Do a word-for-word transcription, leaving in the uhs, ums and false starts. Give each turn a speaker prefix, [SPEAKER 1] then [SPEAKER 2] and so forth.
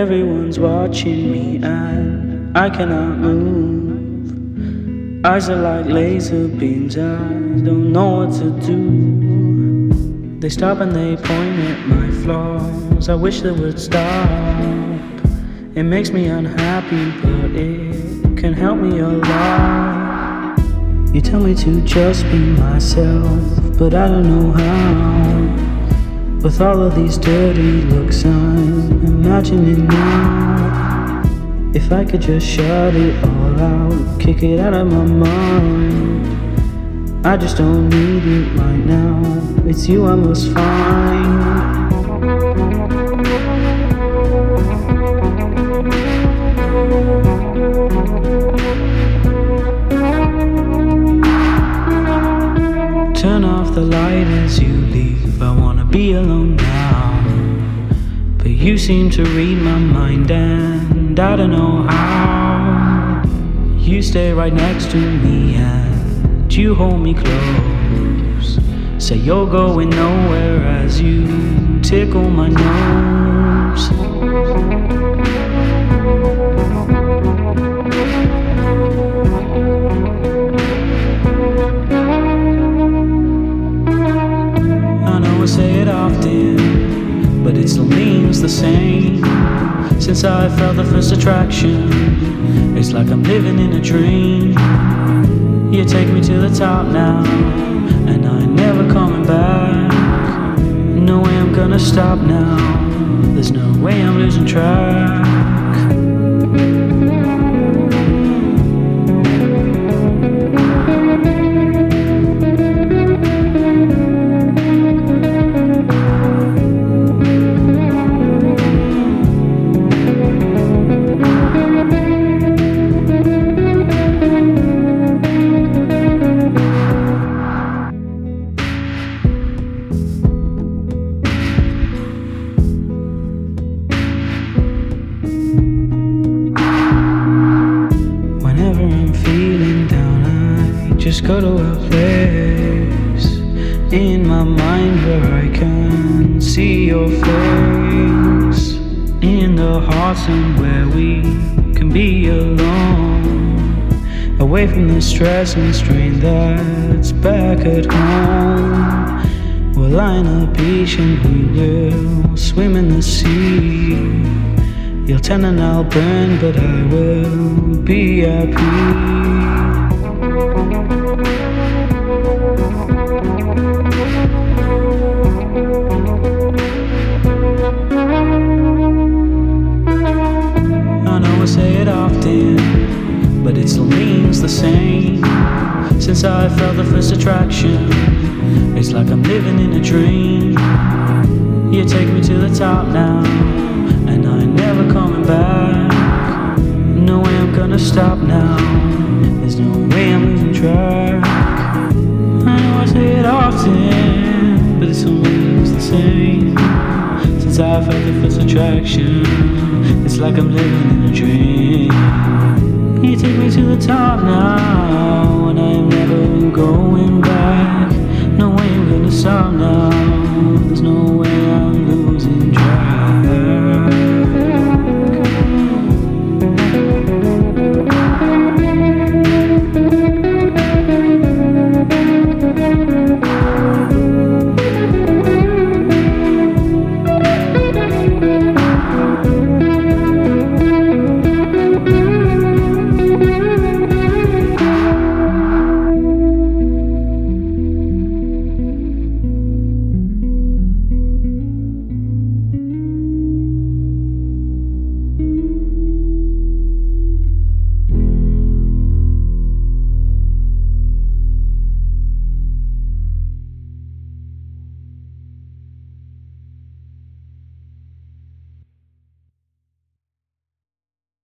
[SPEAKER 1] Everyone's watching me and I cannot move. Eyes are like laser beams, I don't know what to do. They stop and they point at my flaws, I wish they would stop. It makes me unhappy, but it can help me a lot. You tell me to just be myself, but I don't know how. With all of these dirty looks I'm imagining now. If I could just shut it all out, kick it out of my mind. I just don't need it right now, it's you I must find. Turn off the light as you leave, I wanna be alone now. But you seem to read my mind and I don't know how. You stay right next to me and you hold me close. Say you're going nowhere as you tickle my nose. Say it often, but it still means the same. Since I felt the first attraction, it's like I'm living in a dream. You take me to the top now, and I ain't never coming back. No way I'm gonna stop now, there's no way I'm losing track. Just go to a place in my mind where I can see your face. In the heart somewhere we can be alone, away from the stress and strain that's back at home. We'll lie on a beach and we will swim in the sea. You'll turn and I'll burn, but I will be happy. Say it often, but it still means the same. Since I felt the first attraction, it's like I'm living in a dream. You take me to the top now, and I ain't never coming back. No way I'm gonna stop now, there's no way I'm losing track. I know I say it often, but it still means the same. Since I felt the first attraction, it's like I'm living in a dream. You take me to the top now, and I'm never going back. No way I'm gonna stop now, there's no way I'm losing.